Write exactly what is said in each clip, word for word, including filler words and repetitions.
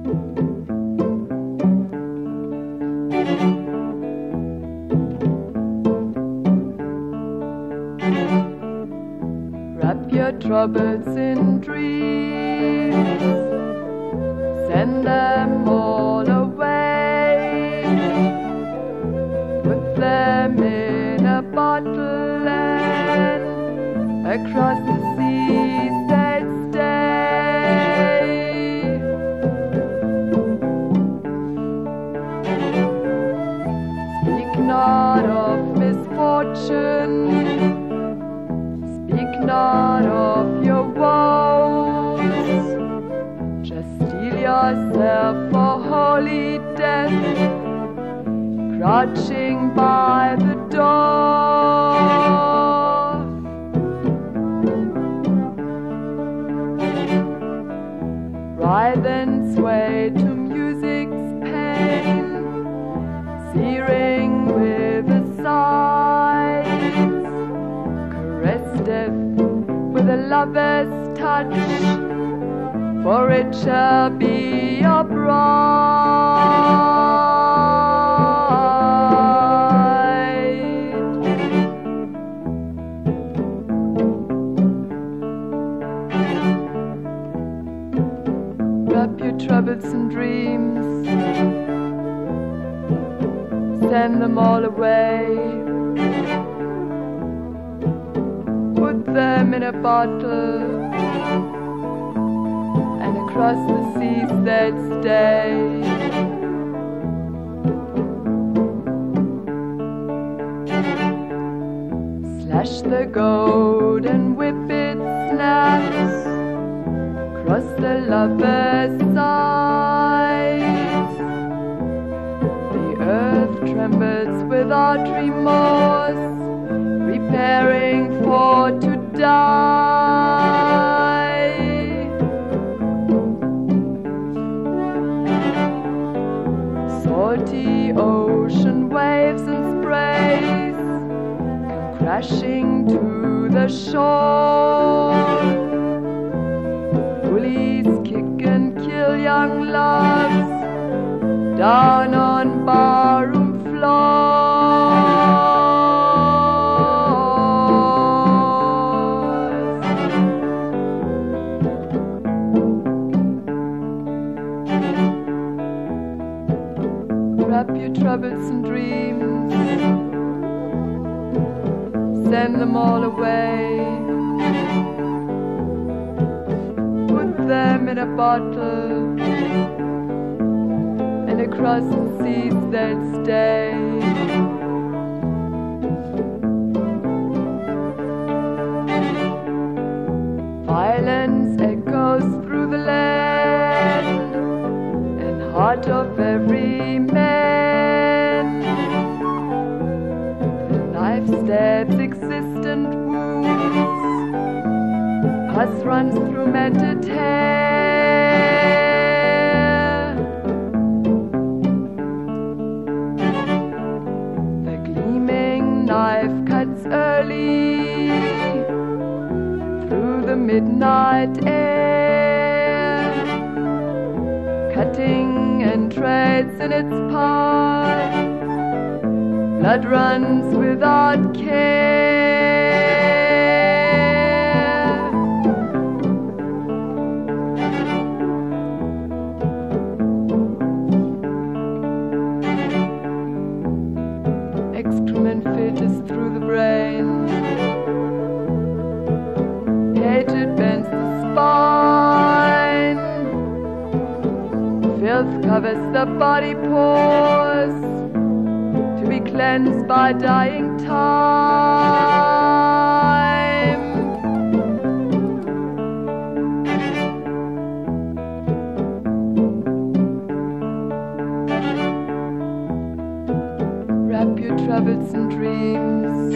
Wrap your troubles in dreams, send them all away, put them in a bottle and across the seas they'd stay. Speak not of misfortune, speak not of your woes, just steel yourself for holy death, crouching by the door. Writhe and sway to music's pain, searing with the sighs, caress death with a lover's touch, for it shall be your bride. Wrap your troubles and dreams, send them all away, put them in a bottle, and across the seas they'd stay. Slash the goat and whip its snaps, cross the lover's sides. The earth trembles without remorse, preparing for to die. Salty ocean waves and sprays come crashing to the shore. Bullies kick and kill young loves down on barroom floors. Wrap your troubles and dreams, send them all away, put them in a bottle, and across the seas they'd stay. Violence echoes through the land and heart of every man. The knife stabs existent wounds, pus runs through matted hair. The gleaming knife cuts early through the midnight air, cutting and treads in its path. Blood runs without care. Excrement filters through the brain, hatred bends the spine, filth covers the body pores, to be cleansed by dying time. Wrap your troubles and dreams,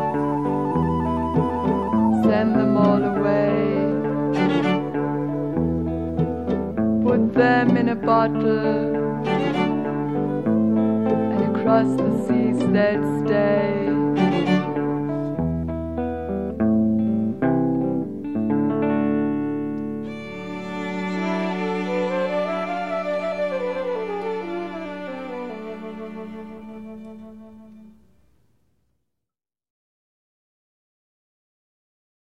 send them all away, put them in a bottle, and across the seas they'd stay.